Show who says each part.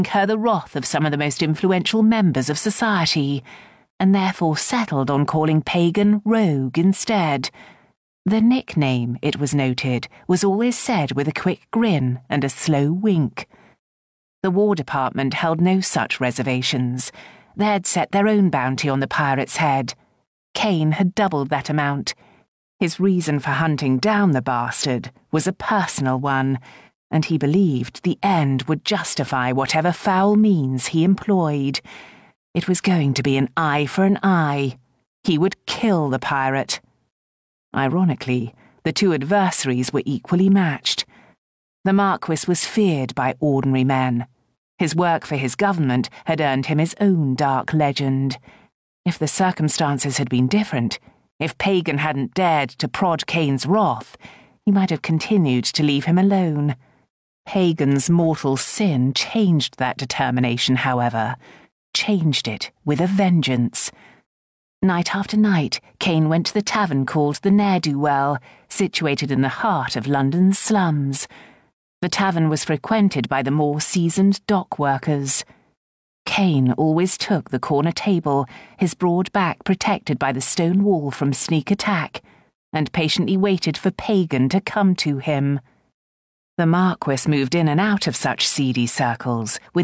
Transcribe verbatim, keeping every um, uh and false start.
Speaker 1: incur the wrath of some of the most influential members of society, and therefore settled on calling Pagan Rogue instead. The nickname, it was noted, was always said with a quick grin and a slow wink. The War Department held no such reservations. They had set their own bounty on the pirate's head. Kane had doubled that amount. His reason for hunting down the bastard was a personal one, and he believed the end would justify whatever foul means he employed. It was going to be an eye for an eye. He would kill the pirate. Ironically, the two adversaries were equally matched. The Marquis was feared by ordinary men. His work for his government had earned him his own dark legend. If the circumstances had been different, if Pagan hadn't dared to prod Kane's wrath, he might have continued to leave him alone. Pagan's mortal sin changed that determination, however, changed it with a vengeance. Night after night, Kane went to the tavern called the Ne'er-Do-Well, situated in the heart of London's slums. The tavern was frequented by the more seasoned dock workers. Kane always took the corner table, his broad back protected by the stone wall from sneak attack, and patiently waited for Pagan to come to him. The Marquis moved in and out of such seedy circles with